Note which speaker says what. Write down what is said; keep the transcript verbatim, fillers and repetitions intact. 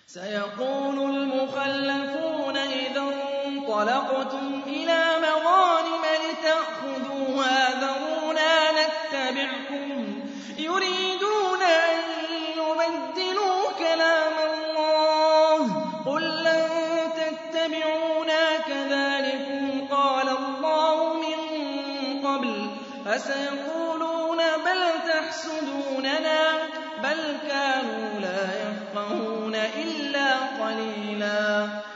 Speaker 1: سيقول المخلفون إذا انطلقتم إلى مغانم لتأخذوها ذرونا نتبعكم يريدون أن يبدلوا كلام الله قل لن تتبعونا كذلكم قال الله من قبل فسيقولون بل تحسدوننا بل كانوا لا يفقهون إلا قليلا